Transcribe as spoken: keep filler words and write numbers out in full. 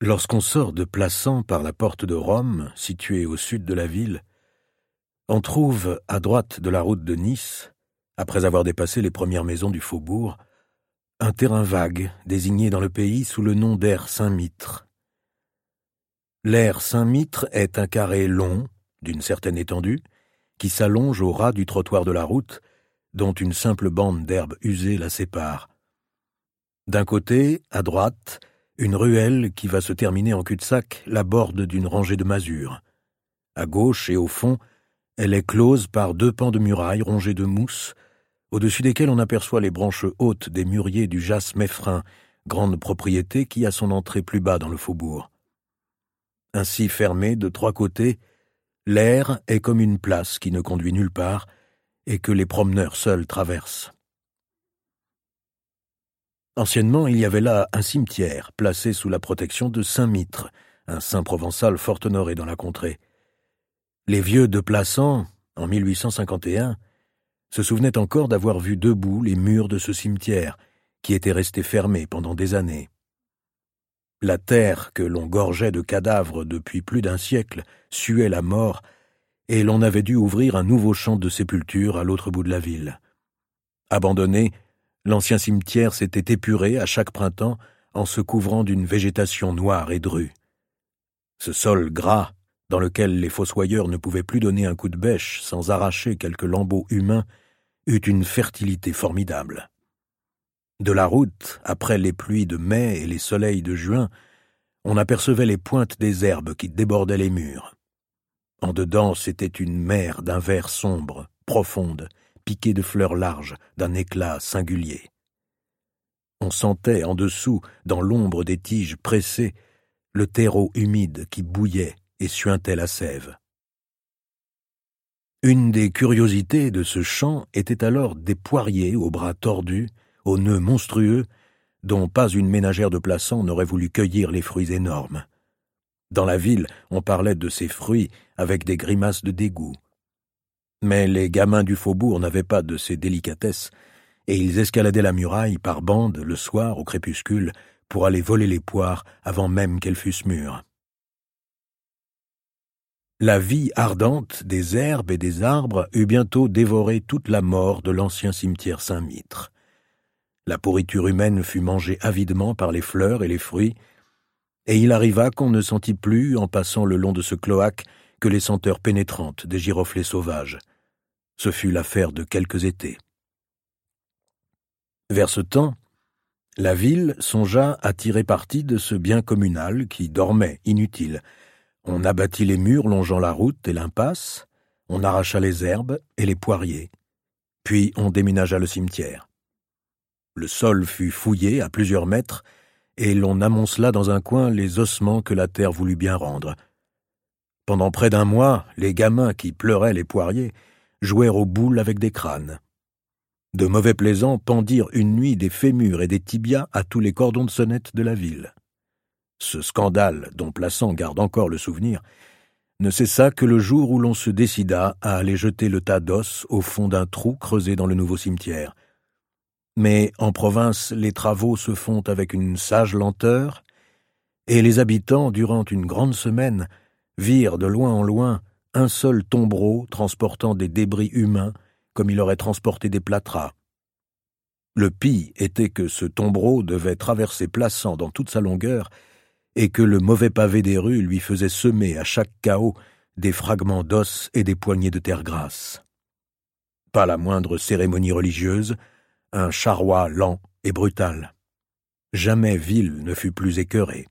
Lorsqu'on sort de Plassans par la porte de Rome, située au sud de la ville, on trouve, à droite de la route de Nice, après avoir dépassé les premières maisons du faubourg, un terrain vague désigné dans le pays sous le nom d'aire Saint-Mitre. L'aire Saint-Mitre est un carré long, d'une certaine étendue, qui s'allonge au ras du trottoir de la route, dont une simple bande d'herbe usée la sépare. D'un côté, à droite, une ruelle qui va se terminer en cul-de-sac la borde d'une rangée de masures. À gauche et au fond, elle est close par deux pans de muraille rongés de mousse, au-dessus desquels on aperçoit les branches hautes des mûriers du Jas Meffrin, grande propriété qui a son entrée plus bas dans le faubourg. Ainsi fermée de trois côtés, l'aire est comme une place qui ne conduit nulle part et que les promeneurs seuls traversent. Anciennement, il y avait là un cimetière placé sous la protection de Saint-Mitre, un saint provençal fort honoré dans la contrée. Les vieux de Plassans, en mille huit cent cinquante et un, se souvenaient encore d'avoir vu debout les murs de ce cimetière, qui était resté fermé pendant des années. La terre que l'on gorgeait de cadavres depuis plus d'un siècle suait la mort, et l'on avait dû ouvrir un nouveau champ de sépulture à l'autre bout de la ville. Abandonné, l'ancien cimetière s'était épuré à chaque printemps en se couvrant d'une végétation noire et drue. Ce sol gras, dans lequel les fossoyeurs ne pouvaient plus donner un coup de bêche sans arracher quelques lambeaux humains, eut une fertilité formidable. De la route, après les pluies de mai et les soleils de juin, on apercevait les pointes des herbes qui débordaient les murs. En dedans, c'était une mer d'un vert sombre, profonde, piquée de fleurs larges, d'un éclat singulier. On sentait en dessous, dans l'ombre des tiges pressées, le terreau humide qui bouillait et suintait la sève. Une des curiosités de ce champ était alors des poiriers aux bras tordus, aux nœuds monstrueux, dont pas une ménagère de Plassans n'aurait voulu cueillir les fruits énormes. Dans la ville, on parlait de ces fruits avec des grimaces de dégoût. Mais les gamins du faubourg n'avaient pas de ces délicatesses, et ils escaladaient la muraille par bandes le soir au crépuscule pour aller voler les poires avant même qu'elles fussent mûres. La vie ardente des herbes et des arbres eut bientôt dévoré toute la mort de l'ancien cimetière Saint-Mitre. La pourriture humaine fut mangée avidement par les fleurs et les fruits, et il arriva qu'on ne sentit plus, en passant le long de ce cloaque, que les senteurs pénétrantes des giroflées sauvages. Ce fut l'affaire de quelques étés. Vers ce temps, la ville songea à tirer parti de ce bien communal qui dormait inutile. On abattit les murs longeant la route et l'impasse, on arracha les herbes et les poiriers, puis on déménagea le cimetière. Le sol fut fouillé à plusieurs mètres, et l'on amoncela dans un coin les ossements que la terre voulut bien rendre. Pendant près d'un mois, les gamins qui pleuraient les poiriers jouèrent aux boules avec des crânes. De mauvais plaisants pendirent une nuit des fémurs et des tibias à tous les cordons de sonnette de la ville. Ce scandale, dont Plassans garde encore le souvenir, ne cessa que le jour où l'on se décida à aller jeter le tas d'os au fond d'un trou creusé dans le nouveau cimetière. Mais en province, les travaux se font avec une sage lenteur, et les habitants, durant une grande semaine, virent de loin en loin un seul tombereau transportant des débris humains comme il aurait transporté des plâtras. Le pis était que ce tombereau devait traverser Plassans dans toute sa longueur et que le mauvais pavé des rues lui faisait semer à chaque chaos des fragments d'os et des poignées de terre grasse. Pas la moindre cérémonie religieuse, un charroi lent et brutal. Jamais ville ne fut plus écœurée.